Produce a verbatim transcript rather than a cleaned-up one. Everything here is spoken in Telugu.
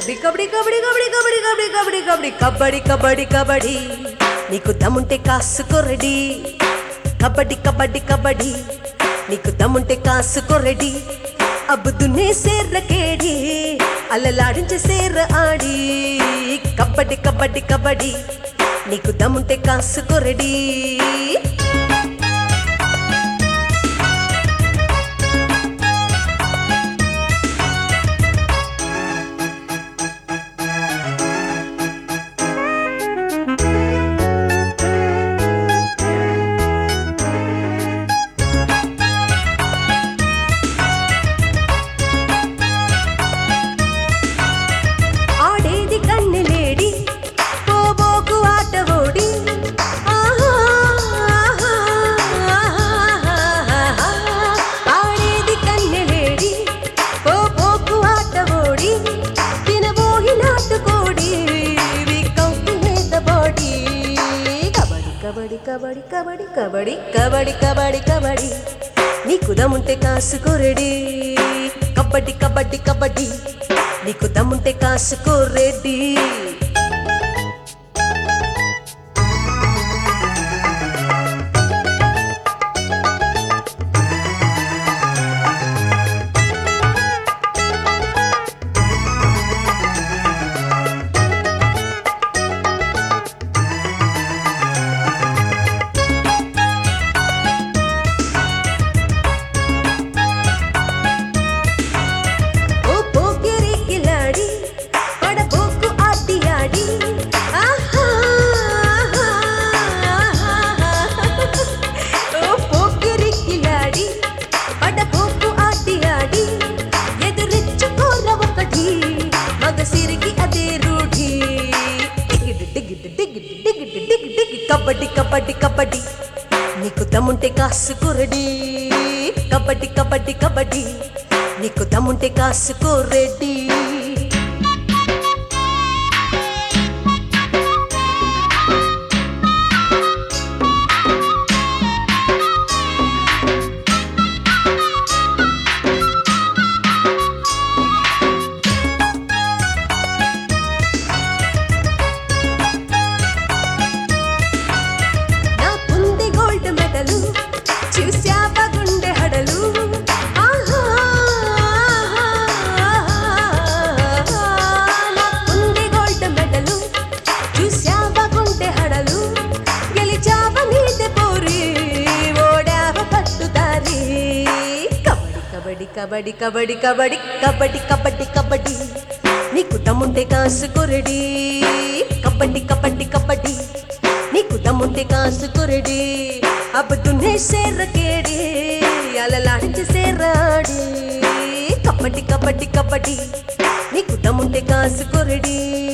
కబడ్డీ కబడ్డీ కబడ్డీ కబడ్డీ కబడ్డీ కబడ్డీ కబడ్డీ కబడ్డీ కబడ్డీ కబడ్డీ నీకు దమ్ముంటే కాసుకో రెడీ కబడ్డీ కబడ్డీ కబడ్డీ నీకు దమ్ముంటే కాసుకో రెడీ అబ్బు దున్నే సేర్ర కేడి అల్లలాడించే సేర్ర ఆడి కబడ్డీ కబడ్డీ కబడ్డీ నీకు దమ్ముంటే కాసుకో రెడీ కబడ్డీ కబడ్డీ కబడ్డీ కబడ్డీ కబడ్డీ కబడ్డీ కబడ్డీ నీకు దమ్ముంటే కాసుకో రెడీ కబడ్డీ కబడ్డీ కబడ్డీ నీకు దమ్ముంటే కాసుకో రెడీ కబడ్డీ కబడ్డీ కబడ్డీ నీకు దమ్ముంటే కాసుకో రెడీ కబడ్డీ కబడ్డీ కబడ్డీ నీకు దమ్ముంటే కాసుకో రెడీ చూసావా గుండె హడలు గుండె గోల్డ్ మెడలు చూసావా గుండె హడలు గెలిచావా నీదే పోరి ఓడావ పట్టుదారి కబడ్డీ కబడ్డీ కబడ్డీ కబడ్డీ కబడ్డీ కబడ్డీ కబడ్డీ నీకు దమ్ముంటే కాసుకో రెడీ కబడ్డీ కబడ్డీ కబడ్డీ నీకు దమ్ముంటే కాసుకో రెడీ అబ్బు దున్నే సేర్ర కేడి అలలాడించే సేర్రాడి కబడ్డీ కబడ్డీ కబడ్డీ నీకు దమ్ముంటే కాసుకో రెడీ